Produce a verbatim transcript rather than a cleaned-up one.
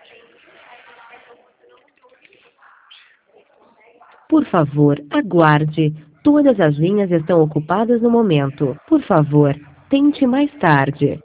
Por favor, aguarde. Todas as linhas estão ocupadas no momento. Por favor, tente mais tarde.